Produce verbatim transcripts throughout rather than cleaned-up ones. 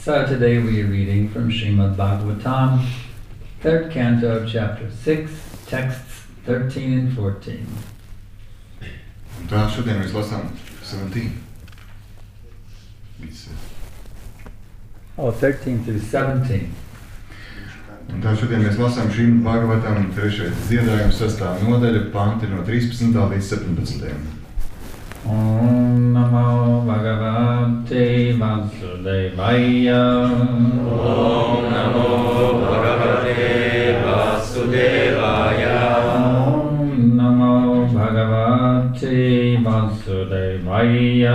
So today we are reading from Srimad Bhagavatam, third canto, chapter six, texts thirteen and fourteen. Un tā šodien mēs lasām seventeen. Oh, thirteen through seventeen. Un tā šodien mēs lasām Srimad Bhagavatam trešais dziedājums sastā nodaļa panti no trīspadsmitā līdz septiņpadsmitajam. Om Namo Bhagavate Vasudevaya. Om Namo Bhagavate Vasudevaya. Om Namo Bhagavate Vasudevaya.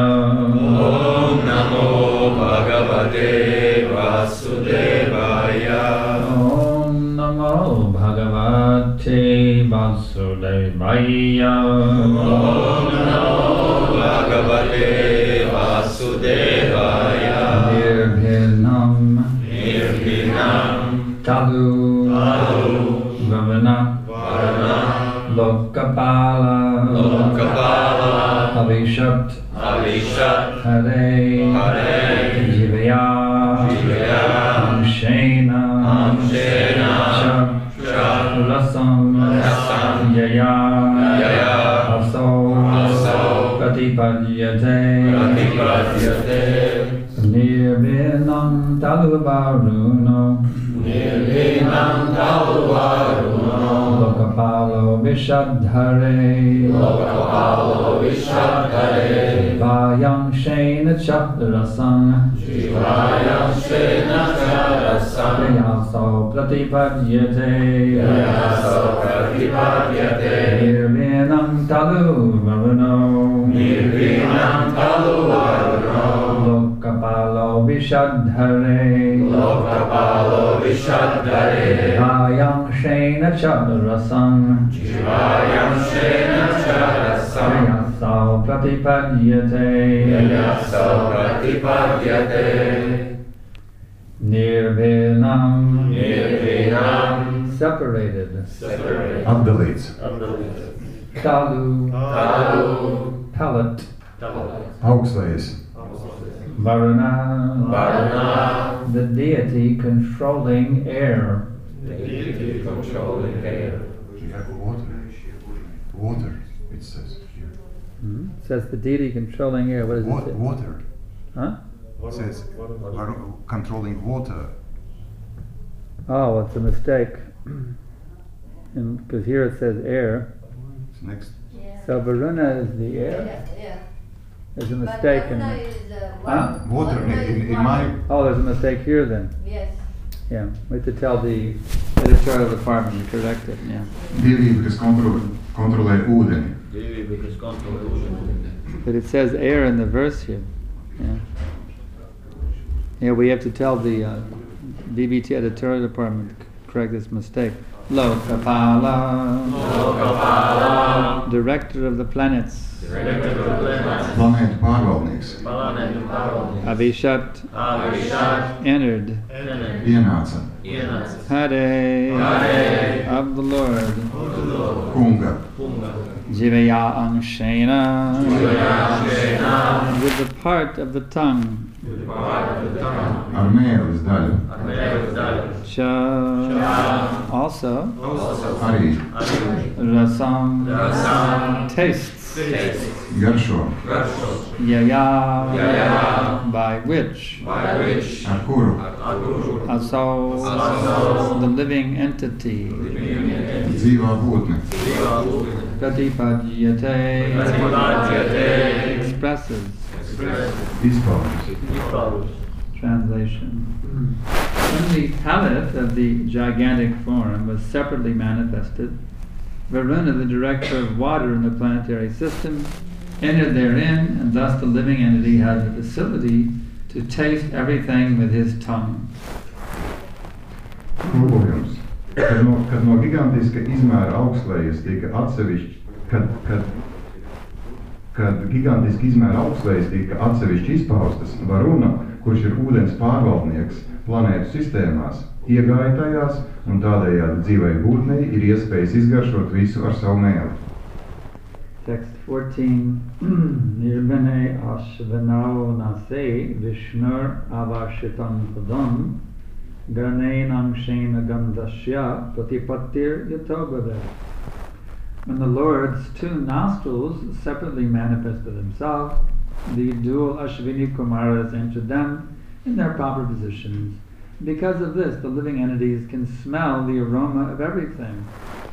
Om Namo Bhagavate Vasudevaya. Om Namo Bhagavate Vasudevaya. Om Namo Bhagavate Vasudevaya. Nirbhinam Nirbhinam Talu Talu Vavana Varana Lokapala Lokapala Avishat Avishat Hare Hare Jivaya Jivaya Amshena Amshena Cha Cha Rasam Rasam Yaya Yaya Aso Aso Pratipadyate Pratipadyate Nirbhinam Talu Varuno Nirbhinam Talu Varuno Lokapalo Vishadhare Lokapalo Vishadhare Jivayam Shena Chadrasam Jivayam Shena Charasam Yaso Pratipadyate Yaso Pratipadyate Nirbhinam Talu Varuno Nirbhinam Talu Varuno Lokapalo Vishadhare Lokapalo Vishadhare Jivayam Shena Chadrasam Jivayam Shena Charasam Yaso Pratipadyate Yaso Pratipadyate Nirbhinam Nirbhinam separated Separated Atdalīts. Talu Talu palate Augstlejas. Varuna Varuna the deity controlling air. The deity controlling air. Water. Water, it says here. Hmm? It says the deity controlling air. What does Wa- it say? water. Huh? It says varu- controlling water. Oh, it's a mistake. Because here it says air. It's next. Yeah. So Varuna is the air. Yeah, yeah. There's a But mistake in Varuna it. is uh, Huh? one. Water, Varuna in, is in one. my... Oh, there's a mistake here then. Yes. Yeah, we have to tell the editorial department to correct it. Yeah. Dievība, kas kontrolē, kontrolē ūdeni. But it says air in the verse here. Yeah. Yeah, we have to tell the uh, D B T editorial department to correct this mistake. Lokapala, Lokapala director of the planets. Planētu pārvaldnieks. Avishat Avishat entered. Ienāca. Hare, Hare of the Lord. Kunga. Jivaya Angshena, Jivaya with the part of the tongue. Ar mēlis daļu. Cha, also, Arī rasam, Rasam tastes. garšo. Yaya, Yaya by which. By which Ar kuru. Also, Also the living entity. Dzīvā būtne. Pratipadyate, Pratipadyate expresses. Izpaužas. Translation. When the palette of the gigantic form was separately manifested, Varuna, the director of water in the planetary system, entered therein, and thus the living entity had the facility to taste everything with his tongue. Tulkojums. Kad no, kad no gigantiska izmēra augstlejas tika atsevišķi, kad, kad, kad gigantiska izmēra augstlejas tika atsevišķi izpaustas, Varuna, kurš ir ūdens pārvaldnieks planētu sistēmās, iegāja tajās, un tādējādi dzīvai būtnei ir iespējas izgaršot visu ar savu mēli. Text. fourteen. Nirbane ashvanao nase vishnur avashitam padam garnenam shena gandhasya pratipatir yatobhave. When the Lord's two nostrils separately manifested himself, the dual Ashvini Kumaras entered them in their proper positions. Because of this, the living entities can smell the aroma of everything.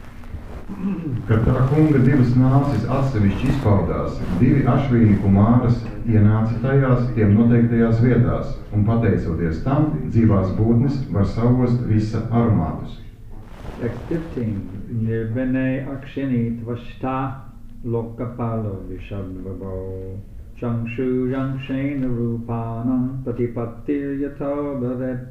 Kad tā kunga divas nācis atsevišķi izpaudās, divi Ašvīni Kumāras ienāca tajās tiem noteiktajās vietās, un pateicoties tam, dzīvās būtnes var savost visa aromātus. Text fifteen. Nirbane akshini tvashta lokapalo vishabhavo changshu yangshena rupanam patipatir yato bhavet.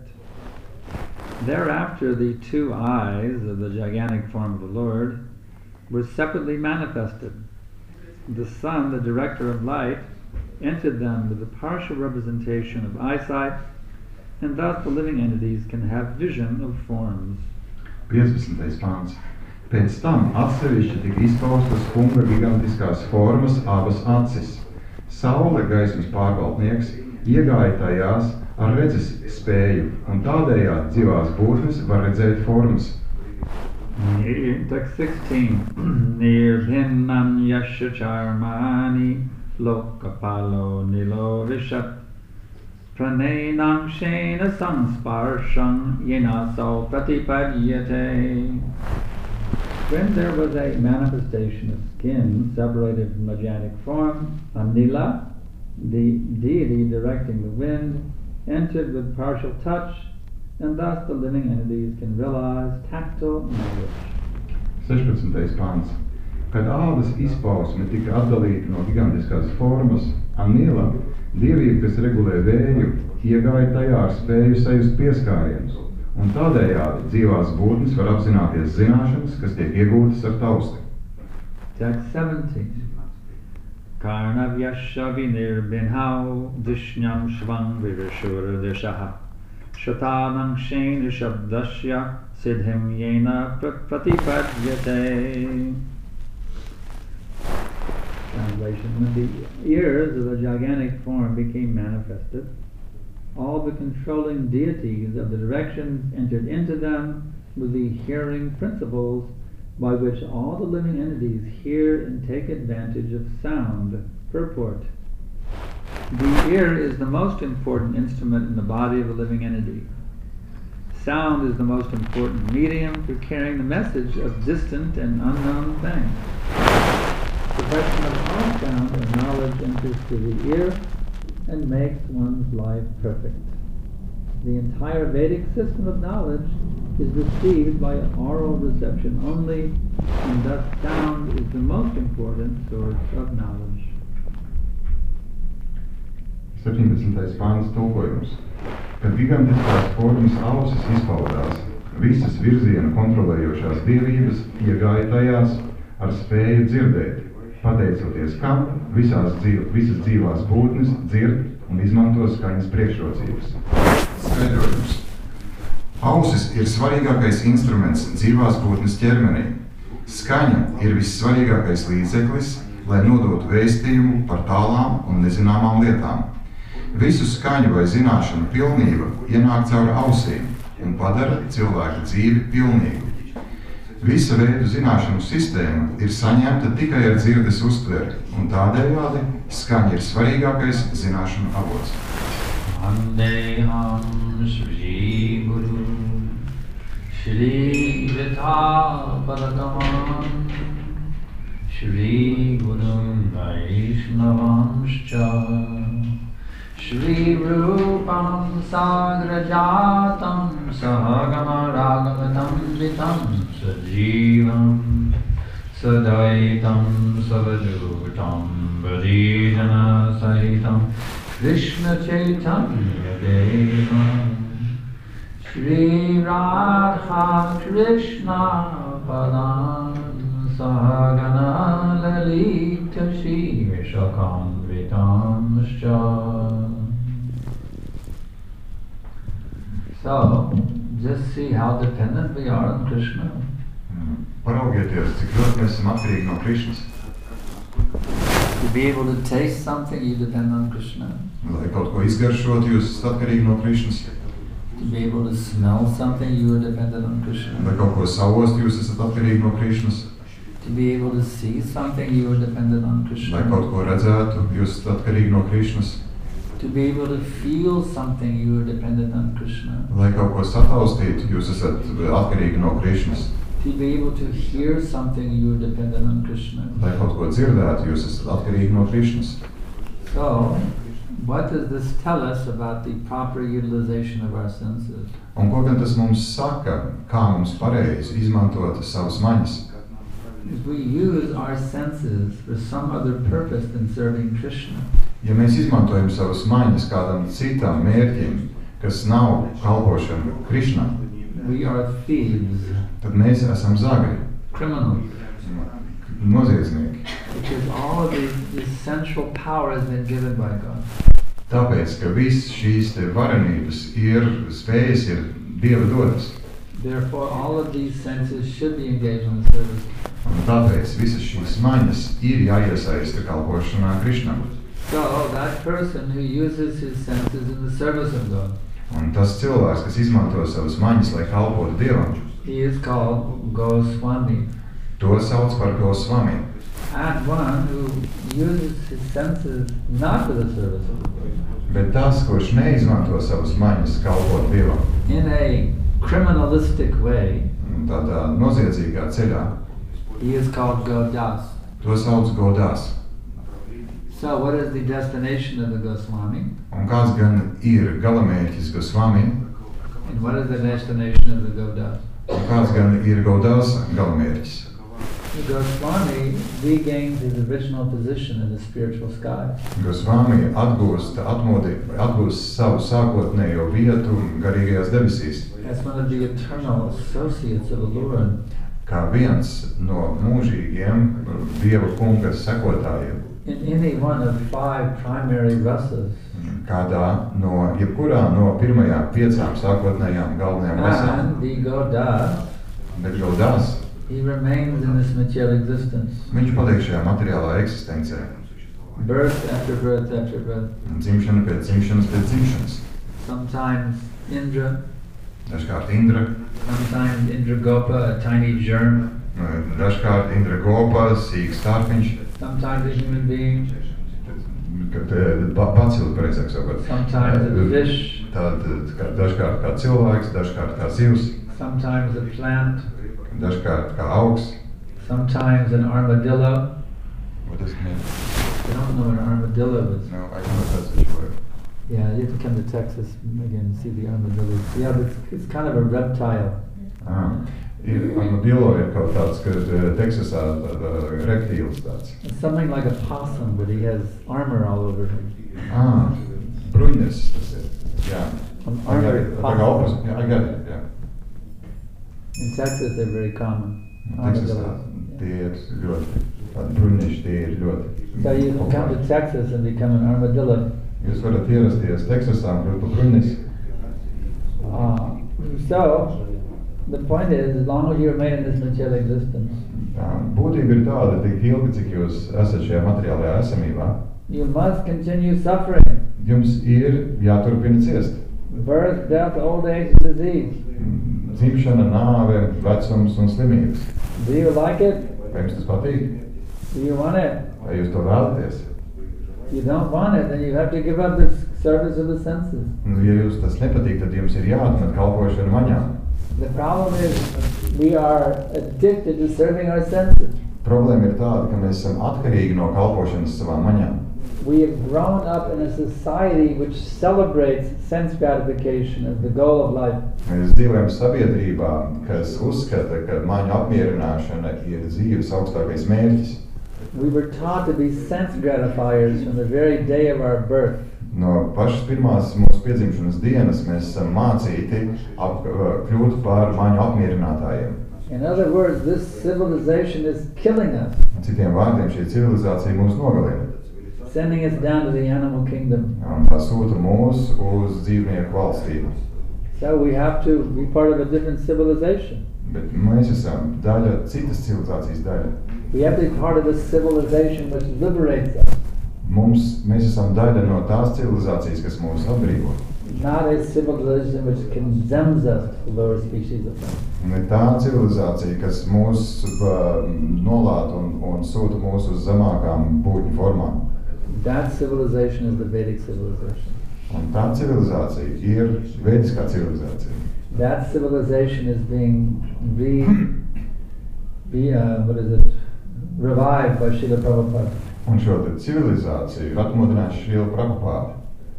Thereafter the two eyes of the gigantic form of the Lord were separately manifested. The sun, the director of light, entered them with a partial representation of eyesight, and thus the living entities can have vision of forms. piecdesmitais pāns. Pēc tam atsevišķi tika izpaustas kunga gigantiskās formas abas acis. Saule, gaismas pārvaldnieks, iegāja tajās ar redzes spēju, un tādējādi dzīvās būtnes var redzēt formas. Text sixteen. Nirbhinnam yasha charmani lokapalo nilo vishat pranenam shena sansparsham yenaso pratipadyate. When there was a manifestation of skin separated from the gigantic form, Anila, the deity directing the wind, entered with partial touch, and thus the living entities can realize tactile knowledge. sešpadsmitais pāns. Kad ādas izpausme tika atdalīta no gigantiskās formas, Anila, dievība, kas regulē vēju, iegāja tajā ar spēju sajust pieskārienus, un tādējādi dzīvās būtnes var apzināties zināšanas, kas tiek iegūtas ar tausti. Text seventeen. Karnavyasha vinirbinhau dishnyam shvang virashura dishaha shatanam shena shabdasya siddhim yena pratipadyate. Translation. When the ears of the gigantic form became manifested, all the controlling deities of the directions entered into them with the hearing principles by which all the living entities hear and take advantage of sound. Purport. The ear is the most important instrument in the body of a living entity. Sound is the most important medium for carrying the message of distant and unknown things. The question of all sound and knowledge enters through the ear and makes one's life perfect. The entire Vedic system of knowledge is received by oral reception only, and thus sound is the most important source of knowledge. septiņdesmitais pāns tulkojums. Kad gigantiskās formas ausis izpaudās, visas virzienu kontrolējošās dievības iegāja tajās ar spēju dzirdēt, pateicoties kam visās dzīv, visas dzīvās būtnes dzird un izmanto skaņas priekšrocības. Skaidrojums. Ausis ir svarīgākais instruments dzīvās būtnes ķermenī. Skaņa ir vissvarīgākais līdzeklis, lai nodotu vēstījumu par tālām un nezināmām lietām. Visu skaņu vai zināšanu pilnība ienāk caur ausīm un padara cilvēka dzīvi pilnīgu. Visa veidu zināšanu sistēma ir saņemta tikai ar dzirdes uztveri, un tādējādi skaņa ir svarīgākais zināšanu avots. Vandeham Shri Guru Shri Vitha Padakam Shri Guru Vaishnavamscha Shri Rupam Sagrajatam Sahagama Ragavatam Vitam Sajivam Sadaitam Savadutam Vadijana Sahitam Krishna Chaitanya Devam Shri Radha Krishna Padam Sahagana Lalita Shri Vishakam Vitam Shah. So, just see how dependent we are on Krishna. Paraugieties, cik ļoti mēs esam atkarīgi no Krišnas. To be able to taste something, you depend on Krishna. Lai kaut ko izgaršot, jūs esat atkarīgi no Krišnas. To be able to smell something, you are dependent on Krishna. Lai kaut ko savost, jūs esat atkarīgi no Krišnas. To be able to see something, you are dependent on Krishna. Lai kaut ko redzētu, jūs esat atkarīgi no Krišnas. To be able to feel something, you are dependent on Krishna. Lai kaut ko sataustītu, jūs esat atkarīgi no Krišnas. To be able to hear something, you are dependent on Krishna. Lai kaut ko dzirdētu, jūs esat atkarīgi no Krišnas. So, what does this tell us about the proper utilization of our senses? Un ko gan tas mums saka, kā mums pareizi izmantot savas maņas? If we use our senses for some other purpose than serving Krishna, Ja mēs izmantojam savas maņas kādam citam mērķim, kas nav kalpošana Krišnai, we are thieves, tad mēs esam zagri, criminals, noziedznieki. because all of the, the essential power has been given by God. Tāpēc, ka viss šīs te varenības ir, spējas ir Dieva dotas. Therefore, all of these senses should be engaged in the service. Un tāpēc visas šīs maņas ir jāiesaista kalpošanā Krišnam. So, that person who uses his senses in the service of God, Un tas cilvēks, kas izmanto savas maņas, lai kalpotu Dievam, he is called Goswami. to sauc par Gosvami. And one who uses his senses not for the service of the Lord, Bet tas, kurš neizmanto savas maņas kalpot Dievam, in a criminalistic way, tādā noziedzīgā ceļā, he is called Godas. to sauc Godās. So what is the destination of the Goswami? Un kāds gan ir galamērķis Gosvami, And what is the destination of the Godas? un kāds gan ir Godās galamērķis. The Goswami regains his original position in the spiritual sky. Gosvami atgūst, atmodi, atgūst savu sākotnējo vietu garīgajās debesīs, As one of the eternal associates of the Lord. kā viens no mūžīgiem Dieva kunga sekotājiem, In any one of five primary rasas. kādā no, jebkurā no pirmajām piecām sākotnējām galvenajām rasām. And the Godas, Bet Godās, he remains in this material existence. viņš paliek šajā materiālā eksistencē. Birth after birth after birth. Dzimšana pēc dzimšanas pēc dzimšanas. Sometimes Indra, Dažkārt Indra, sometimes Indra Gopa, a tiny germ. dažkārt Indra Gopa, sīks stārpiņš, Sometimes a human being. kad ba- bacili, pareizāk sakot. Sometimes a fish. Tad kā- dažkārt kā cilvēks, dažkārt kā zivs, Sometimes a plant. dažkārt kā augs. Sometimes an armadillo. What does it mean? I don't know what an armadillo is. No, I don't know if that's which word. Yeah, you have to come to Texas again and see the armadillo. Yeah, but it's, it's kind of a reptile. Ah, ir armadillo ir kaut tāds, kad uh, Teksasā tāda reptīls tāds. It's something like a possum, but he has armor all over him. Ah, bruņnes tas ir. Jā. An I got armored it. Tā kā possum. opus. Jā, I got it, jā. In Texas, they're very common. Teksasā Armadillos. tie ir ļoti, tādi bruņneši tie ir ļoti. So you can come to Texas and become an armadillo. Jūs varat ierasties Teksasā un kļūt par bruņnesi. Uh, so, the point is, as long as you remain in this material existence, Tā būtība ir tāda, tik ilgi, cik jūs esat šajā materiālajā esamībā, you must continue suffering. jums ir jāturpina ciest. Birth, death, old age, and disease. Dzimšana, nāve, vecums un slimības. Do you like it? Vai jums tas patīk? Do you want it? Vai jūs to vēlaties? If you don't want it, then you have to give up the service of the senses. Nu, ja jūs tas nepatīk, tad jums ir jāatmet kalpošana maņām. The problem is we are addicted to serving our senses. Problēma ir tāda, ka mēs esam atkarīgi no kalpošanas savām maņām. We have grown up in a society which celebrates sense gratification as the goal of life. Mēs dzīvojam sabiedrībā, kas uzskata, ka maņu apmierināšana ir dzīves augstākais mērķis. We were taught to be sense gratifiers from the very day of our birth. No pašas pirmās mūsu piedzimšanas dienas mēs esam mācīti ap, kļūt par maņu apmierinātājiem. In other words, this civilization is killing us, Citiem vārdiem, šī civilizācija mūs nogalina. sending us down to the animal kingdom. Un tā sūta mūs uz dzīvnieku valstību. So we have to be part of a different civilization. Bet mēs esam daļa, citas civilizācijas daļa. We have to be part of this civilization which liberates us. Mums, mēs esam daļa no tās civilizācijas, kas mūs atbrīvo. Not a civilization which condemns us to lower species of life. Ne tā civilizācija, kas mūs uh, nolāda un, un sūta mūs uz zemākām būtņu formām. That civilization is the Vedic civilization. Un tā civilizācija ir vediskā civilizācija. That civilization is being re, re uh, what is it, revived by Srila Prabhupada. Un šo te civilizāciju atmodinās Srila Prabhupada.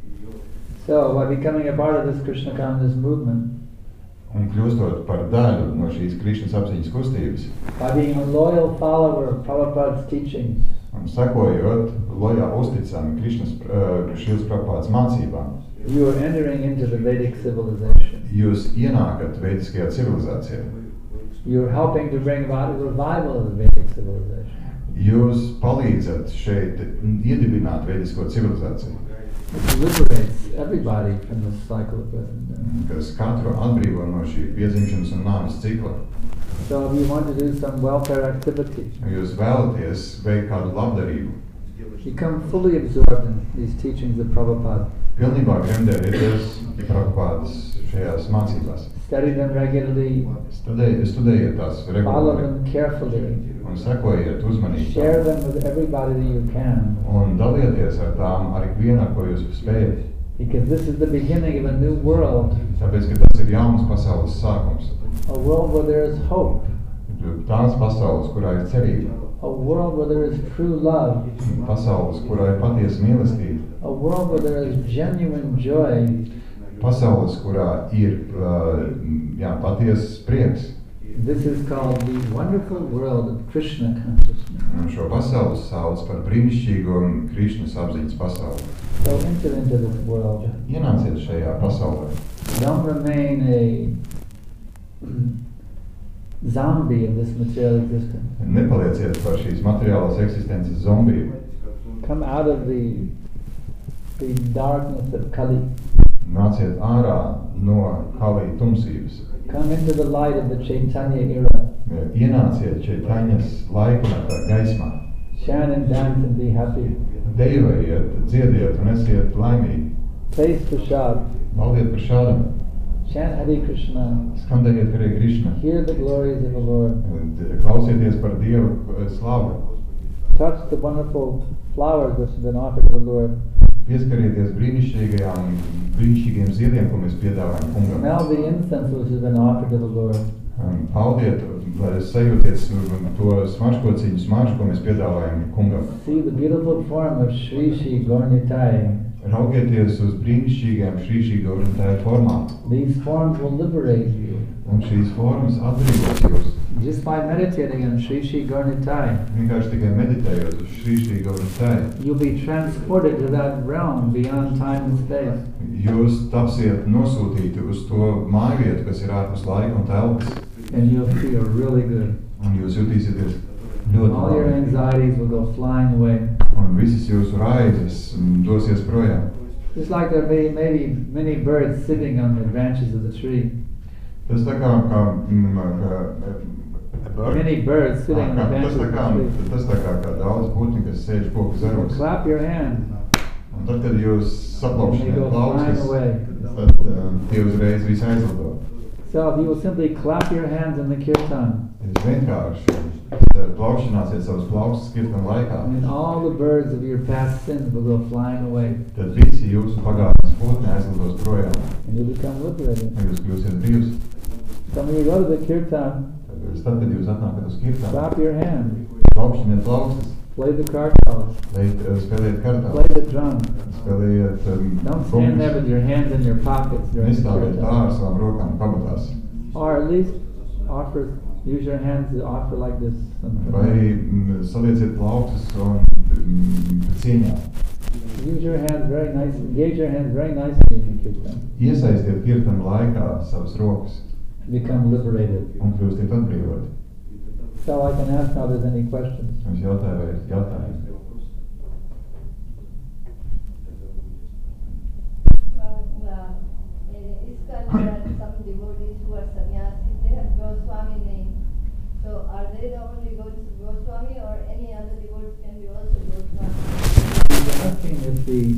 So, by becoming a part of this Krishna consciousness movement, Un kļūstot par daļu no šīs Krišnas apziņas kustības, by being a loyal follower of Prabhupada's teachings, un sekojot lojā uzticami Krišnas uh, Srilas Prabhupādas mācībām, you are entering into the Vedic civilization. jūs ienākat vediskajā civilizācijā. You are helping to bring about a revival of the Vedic civilization. Jūs palīdzat šeit iedibināt vedisko civilizāciju, Which liberates everybody from this cycle of birth and death. kas katru atbrīvo no šī piedzimšanas un nāves cikla. So if you want to do some welfare activity, Ja jūs vēlaties veikt kādu labdarību, become fully absorbed in these teachings of Prabhupada. pilnībā gremdējieties Prabhupādas šajās mācībās. Study them regularly, Studējiet, studējiet tās follow regulāri them carefully, un sekojiet uzmanīgi share them with everybody that you can, un dalieties ar tām ar ikvienu, ar ko jūs spējat. because this is the beginning of a new world, Tāpēc, ka tas ir jauns pasaules sākums. a world where there is hope, Tās pasaules, kurā ir cerība, a world where there is true love, pasaules, kurā ir patiesa mīlestība, a world where there is genuine joy, pasaules, kurā ir uh, jā, patiesas prieks. This is called the wonderful world of Krishna consciousness. Un šo pasauli sauc par brīnišķīgo Krišnas apziņas pasauli. So enter into this world. Ienāciet šajā pasaulē. Don't remain a zombie of this material existence. Nepalieciet par šīs materiālās eksistences zombiju. Come out of the the darkness of Kali. Nāciet ārā no Kali tumsības. Come into the light of the Chaitanya era. Ienāciet Čaitaņas laikmetā gaismā. Chant and dance and be happy. Dejojiet, dziediet un esiet laimīgi. Taste prasad. Valdiet par šādam. Chant Hare Krishna. Skandējiet Hare Krishna. Hear the glories of the Lord. Klausieties par Dievu slavu. Touch the wonderful flowers which have been offered to the Lord. Pieskarieties brīnišķīgajām, brīnišķīgiem ziediem, ko mēs piedāvājam kungam. Smell the incense which has been offered to the Lord. Um, Paudiet, sajūtiet to smaržkociņu smaržu, ko mēs piedāvājam kungam. See the beautiful form of Shri Shri Gaurnitai. Raugieties uz brīnišķīgajām Shri Shri Gaurnitai formām. These forms will liberate you. Un šīs formas atbrīvos jūs. Just by meditating on Shri Shri Gaurnitai, Vienkārši tikai meditējot uz Shri Shri Gaurnitai, you'll be transported to that realm beyond time and space. jūs tapsiet nosūtīti uz to mājvietu, kas ir ārpus laika un telpas. And you'll feel really good. Un jūs jutīsieties ļoti All your labi. anxieties will go flying away. Un visas jūsu raizes dosies projām. Just like there may maybe many birds sitting on the branches of the tree. Tas tā kā, kā, mm, kā Many birds sitting on the tas branches tā of kā, the tree. tas tā kā, kā daudz putni, kas sēž koku zaros. Clap your hands. Un tad, kad jūs They saplaukšanāt go flying plaukstas, away. tad uh, tie uzreiz visi aizlido. So if you will simply clap your hands in the kirtan, Jūs vienkārši uh, plaukšanāsiet savus plaukstas kirtan laikā, and all the birds of your past sins will go flying away, tad visi jūsu pagātnes putni aizlidos projām, and you become liberated. un jūs kļūsiet brīvs. So when you go to the kirtan, Tad, kad jūs atnākat uz kirtām, clap your hands, plaukšaniet plaukstas, play the kartals, lai uh, spēlējiet kartā, play the drum. spēlējiet um, Don't stand there with your hands in your pockets during the nestāviet tā kirtan. ar savām rokām kabatās. Or at least offer, use your hands to offer like this. Vai mm, salieciet plaukstas un mm, cieņā. Use your hands very nice, engage your hands very nicely in the kirtan. Iesaistiet kirtana laikā savas rokas Become liberated. un kļūstiet atbrīvoti. So I can ask now if there's any questions. Jums jautāju, vai ir jautājumi? Well, well, in ISKCON there are some devotees who are sannyasis, they have Goswami name. So are are they the only Goswami or any other devotee can be also Goswami? He's asking if the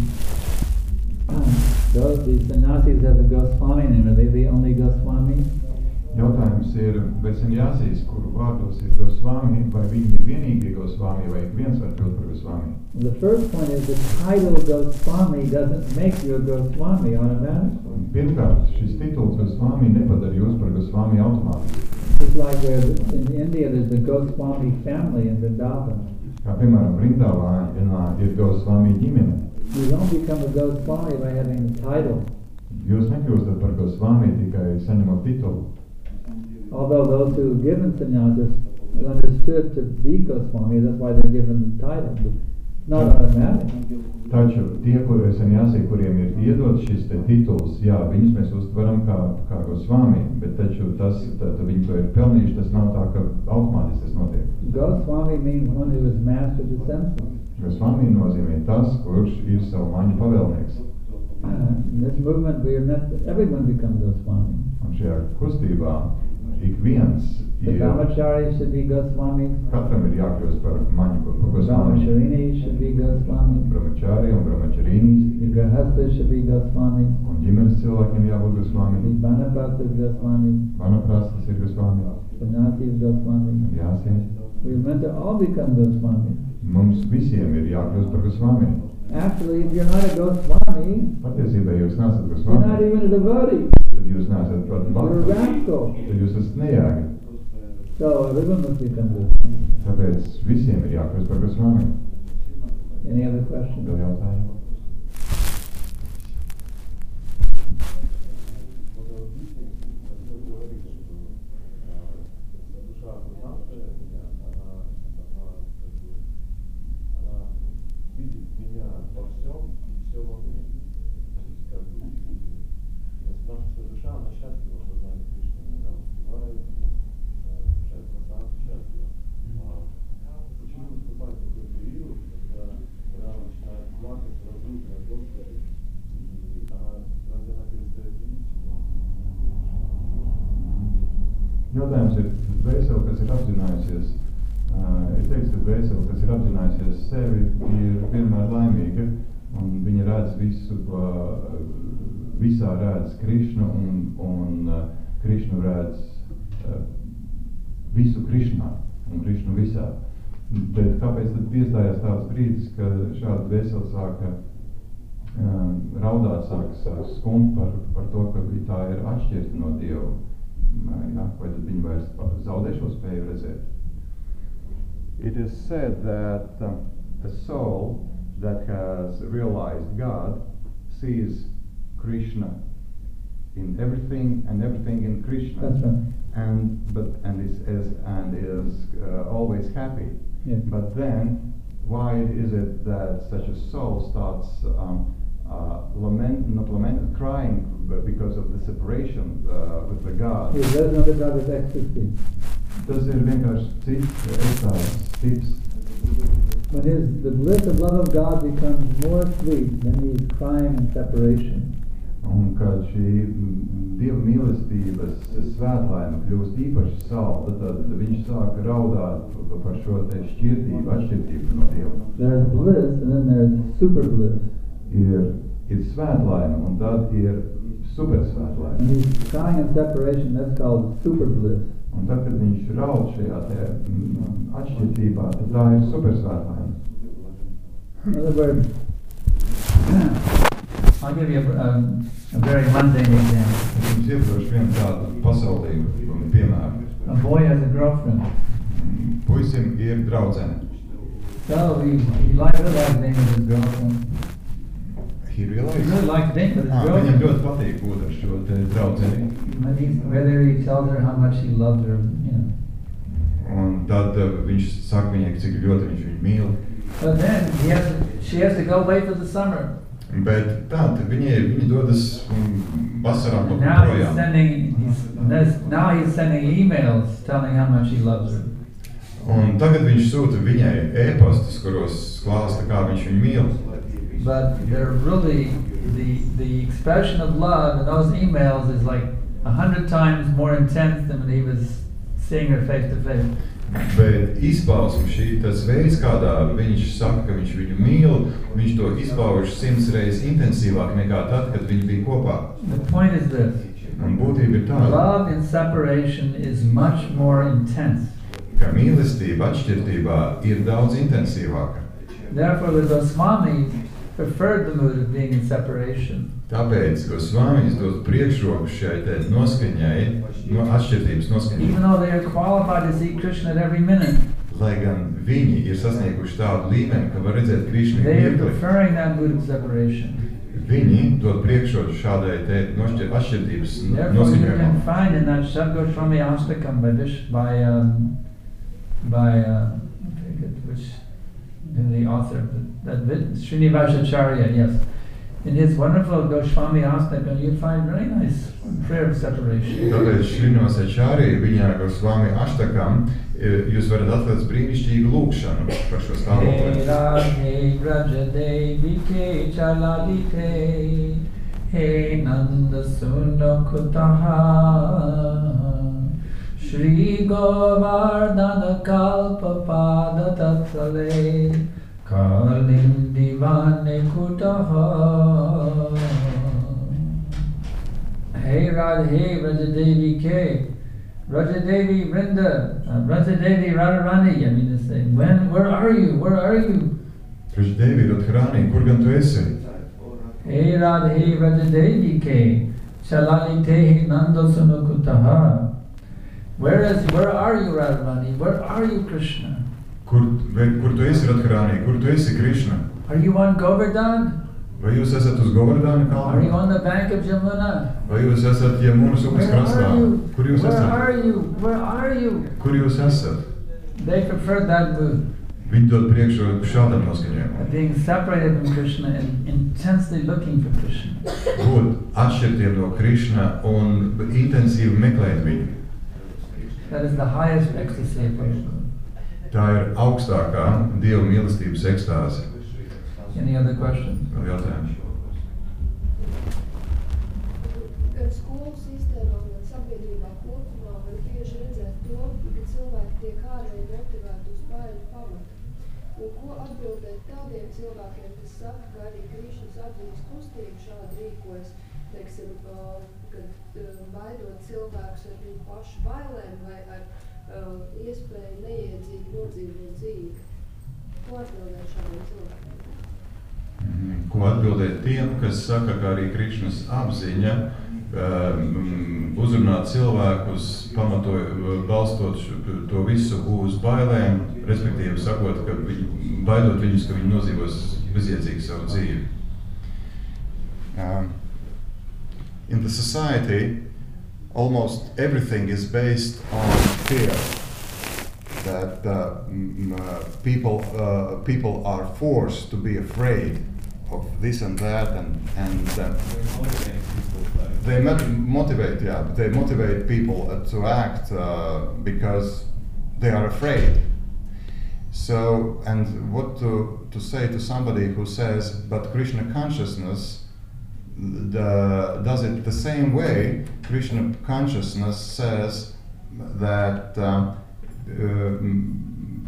those the sannyasis have a Goswami name, are they the only Goswami? Jautājums ir, vai sanjāsīs, kuru vārdos ir Gosvami, vai viņi ir vienīgie Gosvami, vai ik viens var kļūt par Gosvami? The first point is the title Goswami doesn't make you a Goswami automatically. Pirmkārt, šis tituls Gosvami nepadara jūs par Gosvami automātiski. It's like where in India there's the Goswami family in Vrindavan. Kā piemēram, Vrindāvānā ir Gosvami ģimene. You don't become a Goswami by having a title. Jūs nekļūstat par Gosvami tikai saņemot titulu. Although those who are given sannyasis are understood to be Goswami, that's why they're given the title. It's not automatic. Taču tie, kuri ir sanjāsī, kuriem ir iedots šis te tituls, jā, viņus mēs uztveram kā, kā Gosvami, bet taču tas, tad viņi to ir pelnījuši, tas nav tā, ka automātiski tas notiek. Goswami means one who has mastered the senses. Gosvami nozīmē tas, kurš ir savu maņu pavēlnieks. Uh, in this movement, we are meant that everyone becomes Goswami. Un šajā kustībā ik viens The ir, Brahmacharis should be Goswamis. katram ir jākļūst par maņu, par Gosvami. Brahmacharini should be Goswamis. Brahmachari un brahmacharīnis, The Grahasthas should be Goswamis. un ģimenes cilvēkiem jābūt The Gosvami. Vanaprasthas Goswamis. Vanaprasthas ir Gosvami. Sannyasis Goswamis. Jāsies. We are meant to all become Goswamis. Mums visiem ir jākļūst par Gosvami. Actually, if you're not a Goswami, Patiesībā jūs nesat you're not Gosvami, even a devotee. tad jūs nesat pat You're a bhakti, rascal. tad jūs esat nejāgi. So everyone must become Goswami. Tāpēc visiem ir jākļūst par Gosvami. Any other questions? Vēl jautājumu? Jautājums ir, dvēsele, kas ir apzinājusies, uh, ir teiks, ka dvēsele, kas ir apzinājusies sevi, ir vienmēr laimīga, un viņa redz visu, uh, visā redz Krišnu, un, un uh, Krišnu redz uh, visu Krišnā, un Krišnu visā. Bet kāpēc tad iestājās tāds brīdis, ka šāda dvēsele sāka um, raudāt, sāka, sāka skumt par, par to, ka tā ir atšķirta no Dieva? Jā, vai tad viņi vairs zaudē šo spēju redzēt? It is said that um, a soul that has realized God sees Krishna in everything and everything in Krishna. That's right. And but and is, is and is uh, always happy. Yes. But then, why is it that such a soul starts um, uh, lament, not lament, crying because of the separation uh, with the God? He does not about his ecstasy. Tas ir vienkārši cits ekstāzes tips. When his, the bliss of love of God becomes more sweet, then he's crying in separation. Un kad šī mm, Dieva mīlestības svētlaime kļūst īpaši salda, tad, tad viņš sāk raudāt par šo te šķirtību, atšķirtību no Dieva. There's bliss and then there's super bliss. Ir, ir svētlaime un tad ir super When svētlaime. he's crying in separation, that's called super bliss. Un tad, kad viņš raud šajā te mm, atšķirtībā, tad tā ir super svētlaime. In other words, I'll give you a, um, a very mundane example. Es jums ieprošu vienu tādu pasaulīgu piemēru. A boy has a girlfriend. Mm, Puisim ir draudzene. So he, he likes really likes being with his girlfriend. He He realized. really likes being with his Ah, viņam girlfriend. ļoti patīk būt ar šo te draudzeni. When he, whether he tells her how much he loves her, you know. Un tad uh, viņš saka viņai, cik ļoti viņš viņu mīl. But then he has to, she has to go away for the summer. Bet tad viņi, viņi dodas um, vasarā kaut kur Now he's projām. sending he's, now he's sending emails telling how much he loves her. Un tagad viņš sūta viņai ēpastus, kuros klāsta, kā viņš viņu mīl. But they're really, the, the expression of love in those emails is like a hundred times more intense than when he was seeing her face to face. Bet izpausme šī, tas veids, kādā viņš saka, ka viņš viņu mīl, viņš to izpauž simts reizes intensīvāk nekā tad, kad viņi bija kopā. The point is this. Un būtība ir tāda, Love in separation is much more intense. ka mīlestība atšķirtībā ir daudz intensīvāka. Therefore, the Goswami preferred the mood of being in separation. Tāpēc, ko Svāmijs dod priekšroku šai te noskaņai, no atšķirtības noskaņai, Even though they are qualified to see Krishna at every minute, lai gan viņi ir sasnieguši tādu līmeni, ka var redzēt Krišnu they are mirkli, preferring that mood of separation. viņi dod priekšroku šādai te nošķir, atšķirtības Therefore, you noskaņojumam. can find in that Shad Goswami Astakam by Vish, by um, by uh, I forget which in the author that that Srinivasacharya, yes. In his wonderful Goswami Astakam, you find very nice prayer of separation. Tāpēc Srinivasacharya viņā Gosvami Aštakam jūs varat atklāt brīnišķīgu lūkšanu par šo Hey stāvokli. Radhe Vrajadevi ke chaladite, Hey Nanda Sunakutaha, Shri Govardhana Kalpa Pada Tattale, Kalim Divane Kutaha. Hey Radhe Vrajadevi ke, Vrajadevi Vrinda, uh, Vrajadevi Radharani, I mean to say, when, where are you, where are you? Vrajadevi Radharani, kur gan tu esi? Hey Radhe Vrajadevi ke, Chalalite Nanda Sunakutaha. Where is, where are you Radharani, where are you Krishna? Kur, vai, kur tu esi Radharani, kur tu esi Krišna? Are you on Govardhan? Vai jūs esat uz Govardhana Are you kalna? on the bank of Jamuna? Vai jūs esat Jamunas upes Where krastā? are you? Kur jūs Where esat? are you? Where are you? Kur jūs esat? They preferred that mood Viņi dod priekšroku šādam noskaņojumam. of being separated from Krishna and intensely looking for Krishna. Būt atšķirtiem no Krišna un intensīvi meklēt viņu. That is the highest ecstasy of Krishna. Tā ir augstākā Dieva mīlestības ekstāze. Any other questions? Vēl jautājumi? Gan skolu sistēmā, gan sabiedrībā kopumā var bieži redzēt to, ka cilvēki tiek ārēji motivēti uz baiļu pamata. Un ko atbildēt tādiem cilvēkiem, kas saka, ka arī Krišnas atzīst kustību šādi rīkojas, teiksim, uh, kad uh, baidot cilvēkus ar viņu pašu bailēm vai ar uh, iespēju neiedzīgi nodzīvot dzīvi. Ko atbildēt šādiem cilvēkiem? Ko atbildēt tiem, kas saka, ka arī Krišnas apziņa um, uzrunā cilvēkus, pamatoj, balstot to visu uz bailēm, respektīvi sakot, ka viņi, baidot viņus, ka viņi nodzīvos bezjēdzīgi savu dzīvi. Um, in the society, almost everything is based on fear. That uh, m- uh, people uh, people are forced to be afraid of this and that, and and uh, they mot- motivate, yeah, they motivate people uh, to act uh, because they are afraid. So, and what to to say to somebody who says, but Krishna consciousness the, does it the same way? Krishna consciousness says that. Um, Um,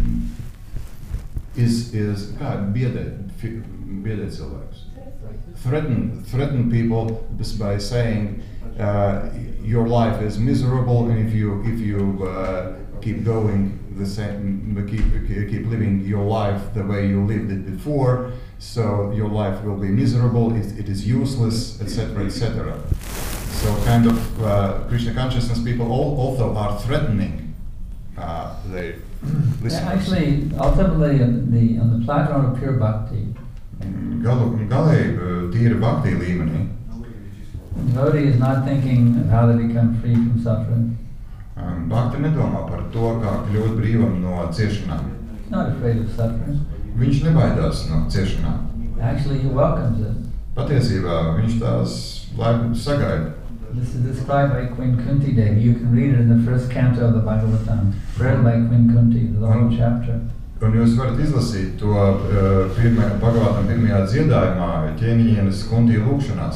is is kā biedēt, fi- biedēt cilvēkus. Threaten threaten people by saying uh, your life is miserable, and if you if you uh, keep going the same, keep keep living your life the way you lived it before, so your life will be miserable. It, it is useless, et cetera, et cetera. So kind of uh, Krishna consciousness people all, also are threatening. Uh, they Yeah, actually, ultimately, on the, on the platform of pure bhakti, Galu, galēji tīra bhakti līmenī. the devotee is not thinking of how to become free from suffering. Um, Bhakti nedomā par to, kā kļūt brīvam no ciešanām. He's not afraid of suffering. Viņš nebaidās no ciešanām. Actually, he welcomes it. Patiesībā viņš tās laipni sagaida. This is described by Queen Kunti Devi. You can read it in the first canto of the Bhagavatam, read by Queen Kunti, the whole chapter. Un jūs varat izlasīt to uh, pirmā, Bhagavatam pirmajā dziedājumā, ķēniņienes Kunti lūkšanās.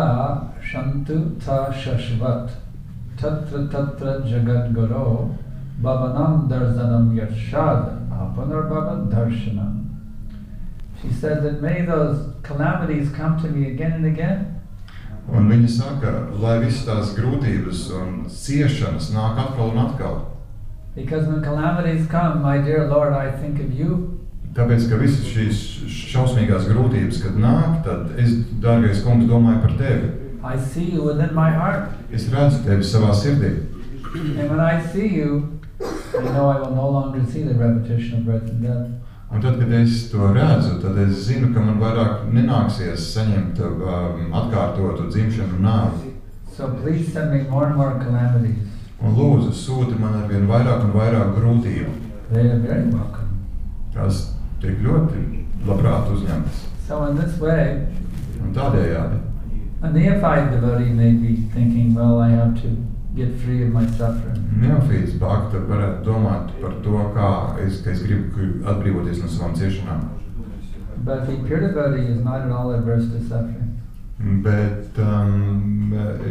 Vipada shantu ta shashvat tatra tatra jagat garo Bhavanam Darsanam Yashada Apunar Darshanam. She said that may those calamities come to me again and again. Un viņa saka, lai visas tās grūtības un ciešanas nāk atkal un atkal. Because when calamities come, my dear Lord, I think of you. Tāpēc, ka visas šīs šausmīgās grūtības, kad nāk, tad es, dārgais kungs, domāju par tevi. I see you within my heart. Es redzu tevi savā sirdī. And when I see you, I know I will no longer see the repetition of birth and death. Un tad, kad es to redzu, tad es zinu, ka man vairāk nenāksies saņemt um, atkārtotu dzimšanu un nāvi. So please send me more and more calamities. Un lūdzu, sūti man arvien vairāk un vairāk grūtību. They are very welcome. Tās tiek ļoti labprāt uzņemtas. So in this way, Un tādējādi a neophyte devotee may be thinking, well, I have to get free of my suffering. neofīts bhakta varētu domāt par to, kā es, ka es gribu atbrīvoties no savām ciešanām. But the pure devotee is not at all adverse to suffering. Bet um,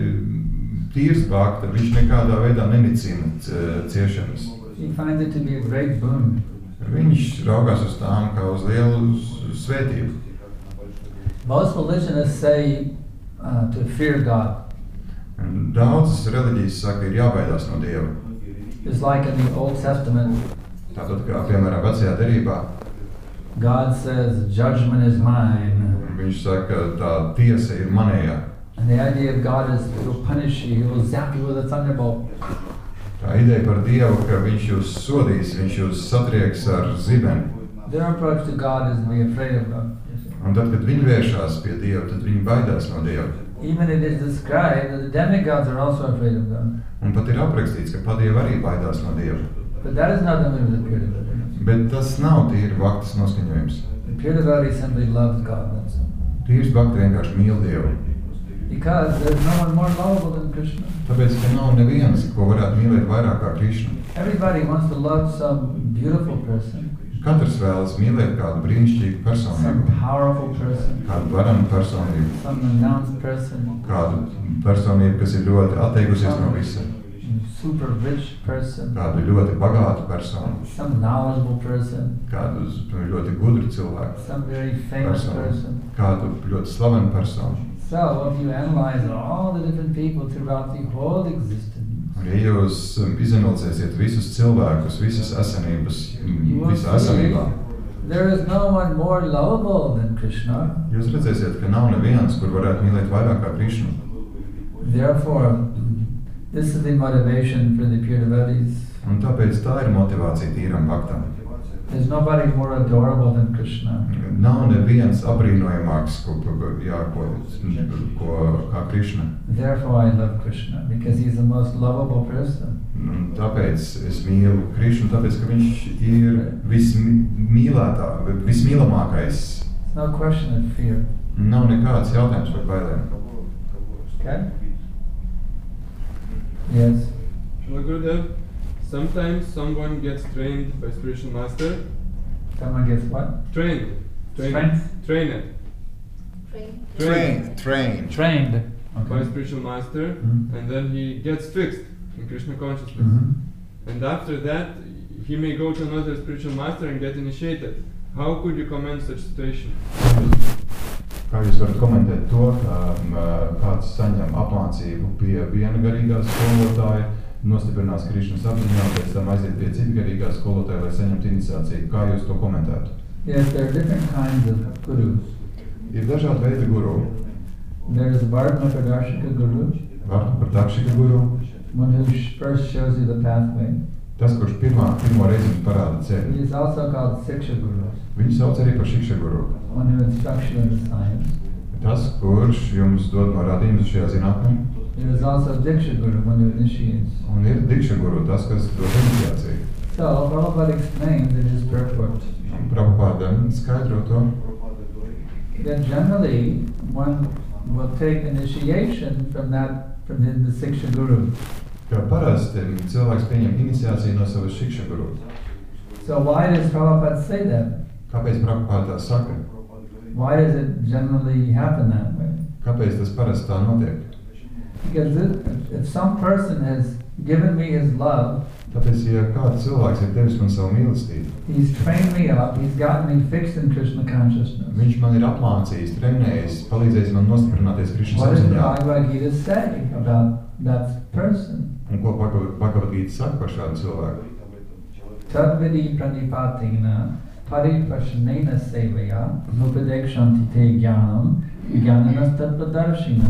tīrs bhakta, viņš nekādā veidā nenicina ciešanas. He finds it to be a great boon. Viņš raugās uz tām kā uz lielu svētību. Most religionists say uh, to fear God. Un daudzas reliģijas saka, ir jābaidās no Dieva. It's like in the Old Testament, Tātad, kā piemēram vecajā derībā, God says, judgment is mine. viņš saka, tā tiesa ir manējā. And the idea of God is he will punish you, he will zap you with a thunderbolt. Tā ideja par Dievu, ka viņš jūs sodīs, viņš jūs satrieks ar zibeni. Their approach to God is to be afraid of God. Un tad, kad viņi vēršās pie Dieva, tad viņi baidās no Dieva. Even it is described that the demigods are also afraid of God. Un pat ir aprakstīts, ka padievi arī baidās no Dieva. But that is not the mood of the pure devotee. Bet tas nav tīri bhaktas noskaņojums. The pure devotee simply loves God. That's all. Tīrs bhakta vienkārši mīl Dievu. Because there is no one more lovable than Krishna. Tāpēc, ka nav neviens, ko varētu mīlēt vairāk kā Krišnu. Everybody wants to love some beautiful person, Katrs vēlas mīlēt kādu brīnišķīgu some personību, powerful person, kādu varanu personību, some renounced person, kādu personību, kas ir ļoti atteikusies no visa, super rich person, kādu ļoti bagātu personu, some knowledgeable person, kādu ļoti gudru cilvēku, some very famous person. kādu ļoti slavenu personu. So if you analyze all the different people throughout the whole existence, Un, ja jūs um, izanalizēsiet visus cilvēkus, visas esenības, you will visā see esamībā, there is no one more lovable than Krishna. jūs redzēsiet, ka nav neviens, kur varētu mīlēt vairāk kā Krišnu. Therefore, this is the motivation for the pure devotees. Un tāpēc tā ir motivācija tīram bhaktam. There's nobody more adorable than Krishna. Nav neviens apbrīnojamāks, ko, jā, ko, ko, kā Krišna. Therefore, I love Krishna because he's the most lovable person. Un tāpēc es mīlu Krišnu, tāpēc, ka viņš ir vismīlētā, vismīlamākais. It's no question of fear. Nav nekāds jautājums par bailēm. Okay? Yes. Shri Gurudev, sometimes someone gets trained by spiritual master. Someone gets what? Trained. Trained. Strength? Trained. Train. Trained, trained. Trained. By Okay. spiritual master, Mhm. and then he gets fixed in Krishna consciousness. Mhm. And after that, he may go to another spiritual master and get initiated. How could you comment such situation? Kā jūs varat komentēt to, ka um, kāds saņem apmācību pie viena garīgā skolotāja, nostiprinās Krišnas apziņā, pēc tam aiziet pie cita garīgā skolotāja, lai saņemtu iniciāciju? Kā jūs to komentētu? Yes, there are different kinds of gurus. Ir dažādi veidi guru. There is Vardhanapradarshika guru, Vardhanapradarshika guru, one who sh- first shows you the pathway. tas, kurš pirmā, pirmo reizi jums parāda He ceļu. is also called Siksha guru, Viņu sauc arī par Šikša guru. one who instructs you in the science. Tas, kurš jums dod norādījumus šajā zinātnē. There is also Diksha guru, one who initiates. Un ir Dikša guru, tas, kas dod iniciāciju. So, Prabhupada explains in his purport Prabhupāda skaidro to, that generally one will take initiation from that, from the, the Siksha guru. ka parasti cilvēks pieņem iniciāciju no savas Šikša guru. So why does Prabhupada say that? Kāpēc Prabhupāda tā saka? Why does it generally happen that way? Kāpēc tas parasti tā notiek? Because if, if some person has given me his love, Tāpēc, ja kāds cilvēks ir devis man savu mīlestību, he's trained me up, he's gotten me fixed in Krishna consciousness. viņš man ir apmācījis, trenējis, palīdzējis man nostiprināties Krišnas What does the apziņā. Bhagavad Gita say about that person? Un ko Bhagavad Bhagavad Gita saka par šādu cilvēku? Tadvidi pranipatina pariprashanena sevaya nupadekshanti te jnanam jnananas tadvadarshina.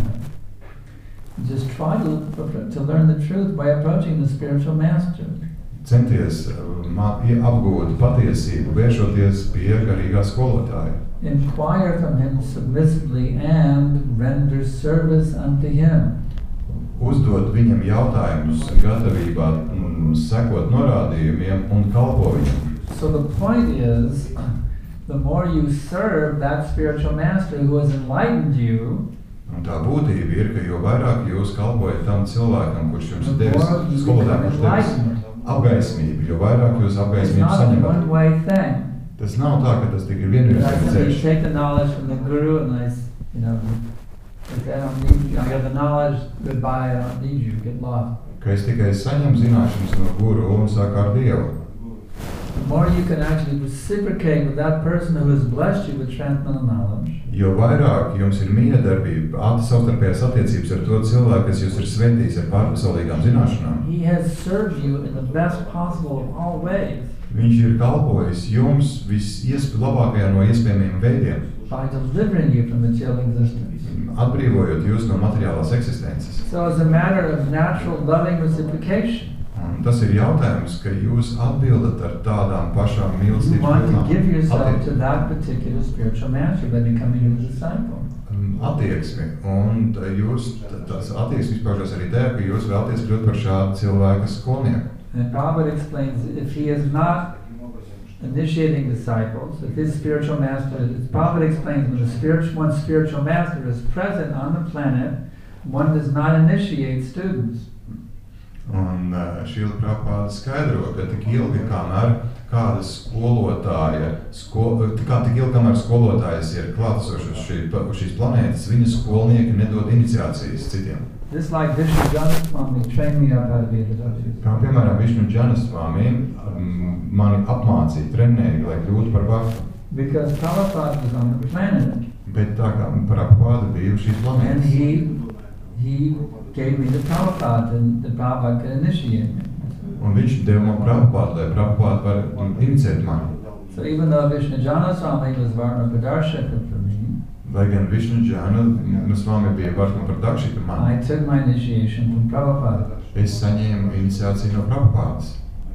Just try to, to learn the truth by approaching the spiritual master. Centies uh, apgūt patiesību, vēršoties pie garīgā skolotāja. Inquire from him submissively and render service unto him. Uzdot viņam jautājumus gatavībā, mm, sekot norādījumiem un kalpo viņam. So the point is, the more you serve that spiritual master who has enlightened you, Un tā būtība ir, ka jo vairāk jūs kalpojat tam cilvēkam, kurš jums ir the devis, more you skolotājiem, become kurš devis enlightened. apgaismību, jo vairāk jūs It's apgaismību not a saņemat. one-way thing. Tas nav tā, ka tas tik ir That I vienvirziena simply ceļš. take the knowledge from the guru and I, s- you know, I say, I don't need you, I got the knowledge, goodbye, I don't need you, get lost. Ka es tikai saņemu zināšanas no guru un saku ar Dievu. The more you can actually reciprocate with that person who has blessed you with transcendental knowledge, Jo vairāk jums ir mīļadarbība, ātri savstarpējās attiecības ar to cilvēku, kas jūs ir svētījis ar pārpasaulīgām zināšanām. he has served you in the best possible of all ways Viņš ir kalpojis jums vislabākajā no iespējamiem veidiem, by delivering you from material existence. atbrīvojot jūs no materiālās eksistences. So it's a matter of natural loving reciprocation. Un tas ir jautājums, ka jūs atbildat ar tādām pašām You mīlestības want to pilnām give yourself to attiecībām. that particular spiritual master by becoming his disciple. Attieksmi, un tā jūs, tā- tās attieksmi izpaužas arī tajā, ka jūs vēlaties kļūt par šādu cilvēku skolnieku. And Prabhupada explains if he is not initiating disciples, if his spiritual master, is, Prabhupada explains when the spiritual, one spiritual master is present on the planet, one does not initiate students. Un Šīla Prabhupāda skaidro, ka tik ilgi, kamēr kāda skolotāja, sko, kā tik ilgi, kamēr skolotājs ir klātesošs uz, šī, uz šīs planētas, viņa skolnieki nedod iniciācijas citiem. Just like Vishnu Janaswami trained me up how to be a devotee. Kā piemēram Višnu Džanasvami mm, mani apmācīja, trenēja, lai kļūtu par bhaktu. Because Prabhupada was on the planet. Bet tā kā Prabhupāda bija uz šīs And planētas. he, he gave me the Prabhupada, and the Prabhupada could initiate me. Un viņš deva man Prabhupādu, lai Prabhupāda var iniciēt mani. So even though Vishnu Janaswami was Varna Pradarshaka for me, Lai gan Višnu Džanasvami bija Vartma Pradakšika I man, took my initiation from Prabhupada. es saņēmu iniciāciju no Prabhupādas.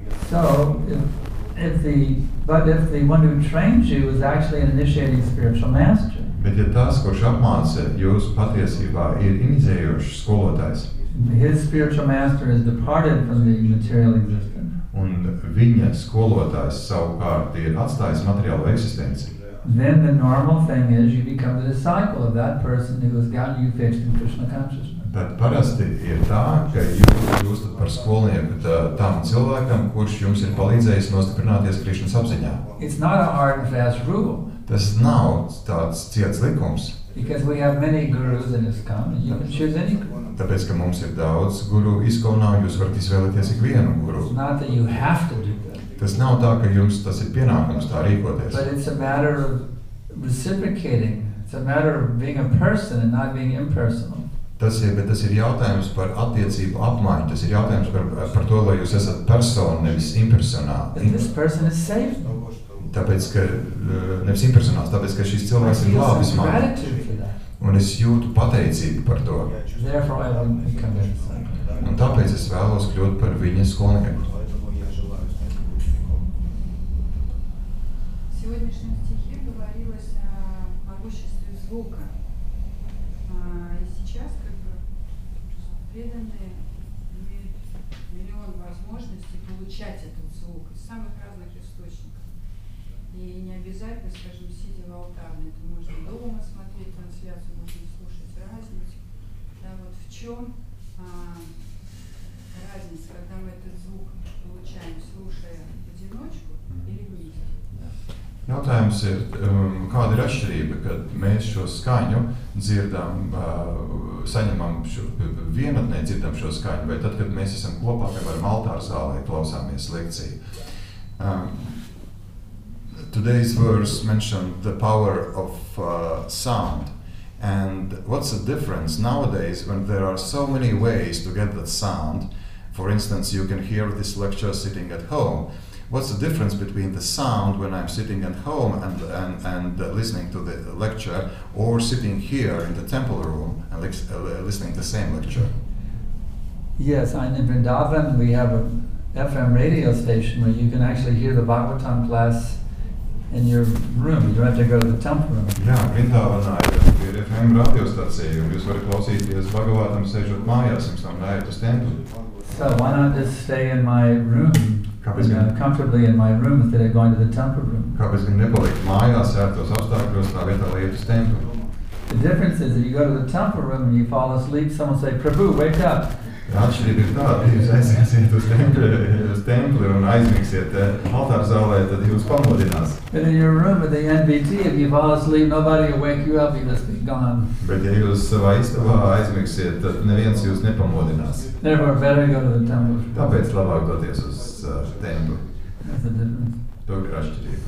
So, if, if the, but if the one who trains you is actually an initiating spiritual master, Bet ja tas, kurš apmāca jūs patiesībā ir inicējošs skolotājs, his spiritual master has departed from the material existence, un viņa skolotājs savukārt ir atstājis materiālo eksistenci, then the normal thing is you become the disciple of that person who has gotten you fixed in Krishna consciousness. tad parasti ir tā, ka jūs kļūstat par skolnieku tā- tam cilvēkam, kurš jums ir palīdzējis nostiprināties Krišnas apziņā. It's not a hard and fast rule, Tas nav tāds ciets likums, because we have many gurus in ISKCON, and you can choose any guru. tāpēc, ka mums ir daudz guru izkaunā, un jūs varat izvēlēties ikvienu guru. It's not that you have to do that, Tas nav tā, ka jums tas ir pienākums tā rīkoties. but it's a matter of reciprocating. It's a matter of being a person and not being impersonal. Tas ir, bet tas ir jautājums par attiecību apmaiņu, tas ir jautājums par, par to, lai jūs esat persona, nevis That impersonāli. this person is saved. Tāpēc, ka, eh, nevis impersonāls, tāpēc, ka šis I cilvēks ir feel glābis some mani. gratitude for that. Un es jūtu pateicību par to. Therefore, I will become a disciple. Un tāpēc es vēlos kļūt par viņa skolnieku. В сегодняшнем стихе говорилось о могуществе звука. А, И сейчас как бы преданные имеют миллион возможностей получать этот звук из самых разных источников. И не обязательно, скажем, сидя в алтарной, это можно дома смотреть трансляцию, можно слушать разницу. Да, вот в чем а, разница, когда мы этот звук получаем, слушая в одиночку или вместе? Jautājums ir, um, kāda ir atšķirība, kad mēs šo skaņu dzirdam, uh, saņemam šo, vienatnē dzirdam šo skaņu, vai tad, kad mēs esam kopā, piemēram, altāra zālē, klausāmies lekciju. Um, today's verse mentioned the power of uh, sound. And what's the difference nowadays when there are so many ways to get that sound? For instance, you can hear this lecture sitting at home. What's the difference between the sound when I'm sitting at home and, and, and uh, listening to the lecture, or sitting here in the temple room and li- uh, listening to the same lecture? Yes, in Vrindavan we have a F M radio station where you can actually hear the Bhagavatam class in your room. You don't have to go to the temple room. Jā, Vrindavanā ir F M radiostacija, un jūs varat klausīties Bhagavatam sēžot mājās, jums nav jāiet uz templi. So why not just stay in my room? Kāpēc Uh, gan, comfortably in my room instead of going to the temple room. kāpēc gan nepalikt mājās, ērtos apstākļos, tā vietā, lai iet uz templi? The difference is if you go to the temple room and you fall asleep, someone will say, Prabhu, wake up. Atšķirība ir tāda, ja jūs aiziesiet uz templi, uz templi un aizmigsiet altāra zālē, tad jūs pamodinās. But in your room at the N B T, if you fall asleep, nobody will wake you up, you just be gone. Bet ja jūs savā istabā aizmigsiet, tad neviens jūs nepamodinās. Therefore, better go to the temple. Tāpēc labāk doties uz uh, templi. That's the difference. Tur ir atšķirība.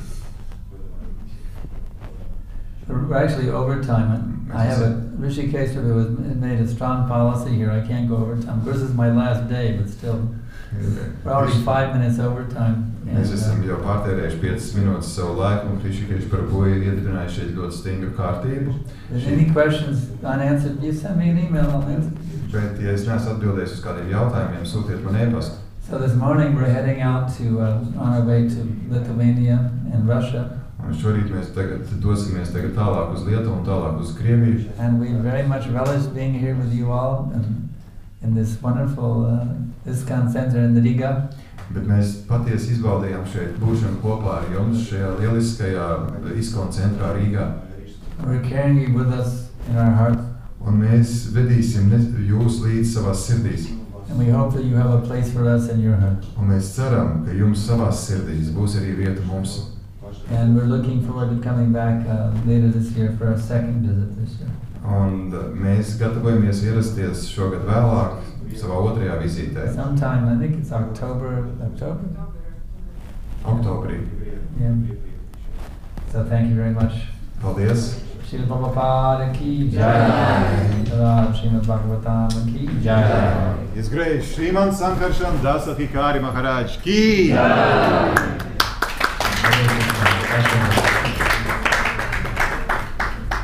We're actually overtime. I have a Rishikesh who has made a strong policy here. I can't go overtime. This is my last day, but still, we're already five minutes overtime. Mēs And, esam uh, jau pārtērējuši piecas minūtes savu laiku, un Krišikēši par boju ir iedibinājuši šeit ļoti stingru kārtību. if there's any questions unanswered, you send me an email, I'll answer. Bet, ja es neesmu atbildējis uz kādiem jautājumiem, sūtiet man e-pastu. So this morning we're heading out to, uh, on our way to Lithuania and Russia. Un šorīt mēs tagad dosimies tagad tālāk uz Lietuvu un tālāk uz Krieviju. And we very much relish being here with you all in, in this wonderful uh, ISKCON center in Riga. Bet mēs patiesi izbaudījām šeit būšanu kopā ar jums šajā lieliskajā ISKCON centrā Rīgā. We're carrying you with us in our hearts. Un mēs vedīsim jūs līdz savās sirdīs. And we hope that you have a place for us in your heart. Un mēs ceram, ka jums savās sirdīs būs arī vieta mums. And we're looking forward to coming back uh, later this year for our second visit this year. Un mēs gatavojamies ierasties šogad vēlāk savā otrajā vizītē. Sometime, I think it's October, October? Oktobrī. Yeah. So thank you very much. Paldies! Srila Prabhupada ki jai. Sarad Srimad Bhagavatam ki jai. His Grace Sriman Sankarshan Dasa Hikari Maharaj ki! Thank you.